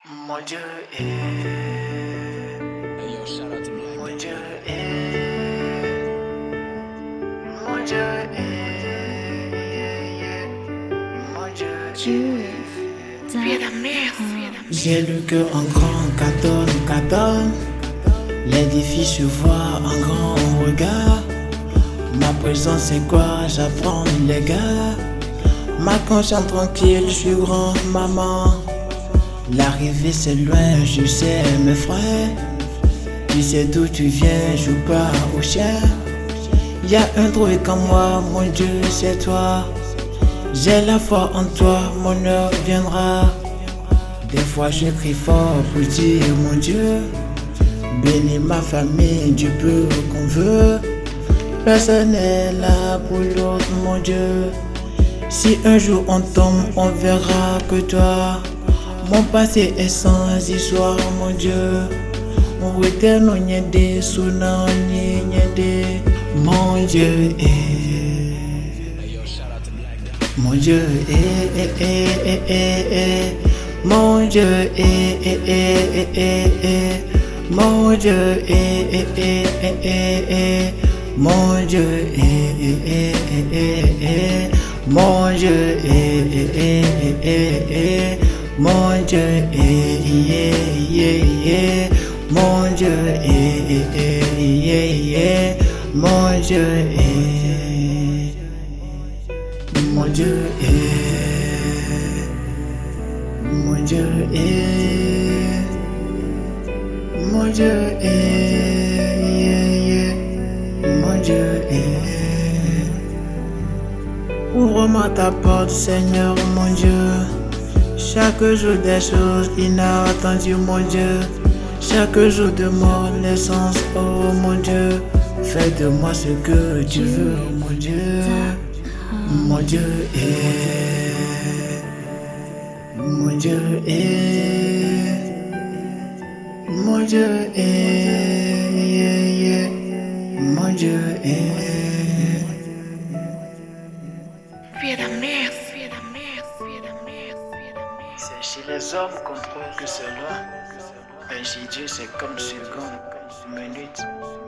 Mon Dieu est, Hey, yo, shout out to Black mon Dad. Dieu est, mon Dieu est, mon Dieu est. Viens de merde. J'ai le cœur en grand, cartonne. Les défis se voient en grand regard. Ma présence c'est quoi? J'apprends les gars. Ma conscience tranquille, je suis grand maman. L'arrivée c'est loin, je sais mes frères. Tu sais d'où tu viens, joue pas au chien. Y'a un truc comme moi, mon Dieu c'est toi. J'ai la foi en toi, mon heure viendra. Des fois je crie fort pour dire mon Dieu. Bénis ma famille du peu qu'on veut. Personne n'est là pour l'autre, mon Dieu. Si un jour on tombe, on verra que toi. Mon passé est sans histoire, mon Dieu. Mon éternel nyede, sounan nyede. Mon Dieu est. Hey, yo, shout out to Black Dad. Mon Dieu est. Mon Dieu est. Mon Dieu est. Mon Dieu est. Mon Dieu est. Mon Dieu est. Mon Dieu est. Mon Dieu est. Mon Dieu est. Mon Dieu est. Mon Dieu est. Mon Dieu est. Ouvre-moi ta porte, Seigneur, mon Dieu. Chaque jour des choses inattendues, mon Dieu. Chaque jour de mon naissance, oh mon Dieu. Fais de moi ce que tu veux, mon Dieu. Mon Dieu est. Mon Dieu est. Mon Dieu est. Mon Dieu est. Viens de merde. C'est chez les hommes qu'on trouve que c'est loin. Mais chez Dieu c'est comme seconde, minute.